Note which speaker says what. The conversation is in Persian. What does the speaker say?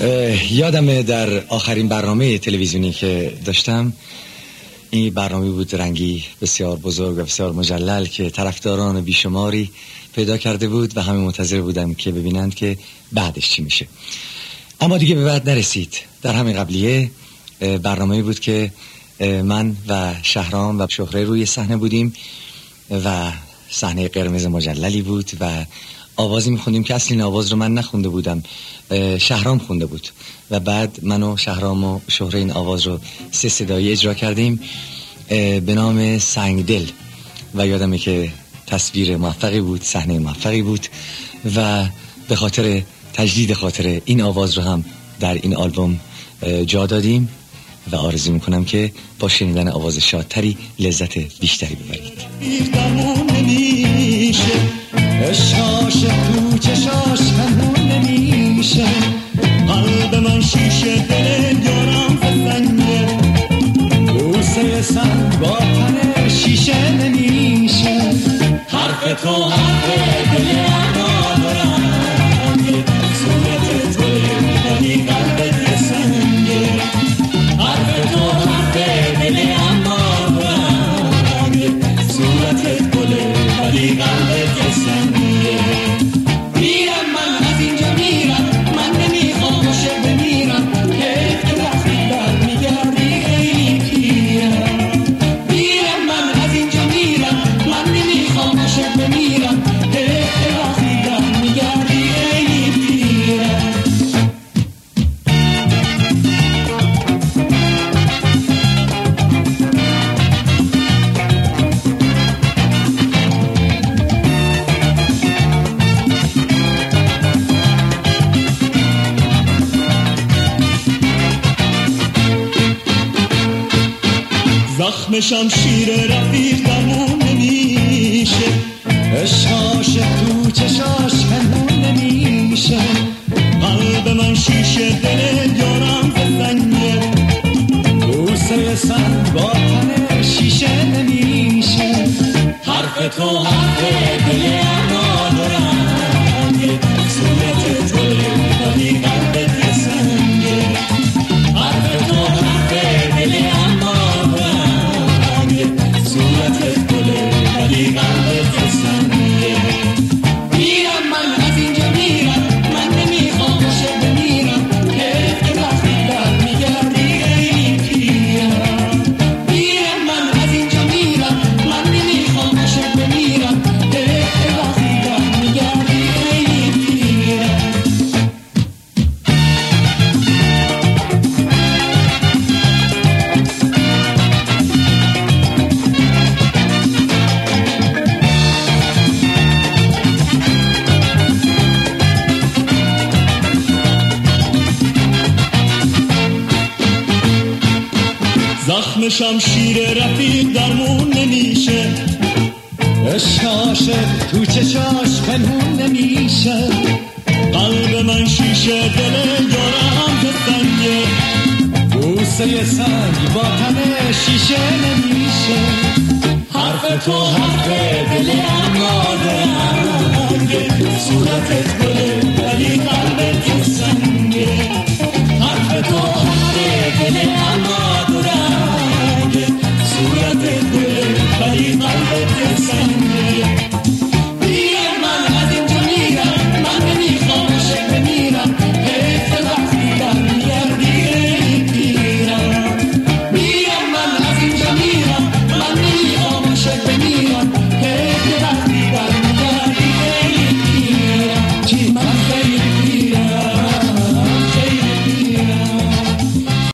Speaker 1: یادمه در آخرین برنامه تلویزیونی که داشتم، این برنامه بود رنگی بسیار بزرگ و بسیار مجلل که طرفداران بیشماری پیدا کرده بود و همه منتظر بودم که ببینند که بعدش چی میشه. اما دیگه به بعد نرسید. در همین قبلیه برنامه بود که من و شهرام و شهره روی صحنه بودیم و صحنه قرمز مجللی بود و آوازی میخوندیم که اصلا این آواز رو من نخونده بودم، شهرام خونده بود و بعد من و شهرام و شهره این آواز رو 3 صدایی اجرا کردیم به نام سنگدل و یادمه که تصویر موفقی بود، صحنه موفقی بود و به خاطر تجدید خاطر این آواز رو هم در این آلبوم جا دادیم و آرزو میکنم که با شنیدن آواز شادتری لذت بیشتری ببرید.
Speaker 2: اشاش تو چشاش همون نمیشه، قلب من شیشه دل یارم زنگه، بوسه سنگ با تن شیشه نمیشه، حرف تو حرف دل اما برنگه، صورت توی ولی قلبت سنگه، حرف تو حرف دل اما برنگه، صورت توی ولی قلبت سنگه. میرم من از اینجا میرم، من نمیخوام باشه بمیرم، حیف وقتی برمیگردی خیلی پیرم. میرم من از اینجا میرم، من نمیخوام باشه بمیرم، حیف وقتی برمیگردی خیلی پیرم. زخم شمشیر رفیق درمون نمیشه، اشاش تو چشاش هنون نمیشه، قلب من شیشه دل یارم زنگه، بوسه سنگ با تن شیشه نمیشه، حرف تو حرف دل اما درنگه، صورت تو ولی قلبت سنگه، حرف تو حرف دل اما صورت گله ولی قلبت سنگه. میرم من از اینجا میرم، من نمیخوام باشه بمیرم، حیف وقتی برمیگردی خیلی پیرم. میرم من از اینجا میرم، من نمیخوام باشه بمیرم، حیف وقتی برمیگردی خیلی پیرم. زخم شمشیر رفیق درمون نمیشه، اشاش تو چشاش پنهون نمیشه، قلب من شیشه دل یارم زنگه، بوسه سنگ با تن شیشه نمیشه، حرف تو حرف دل اما درنگه، صورتت گل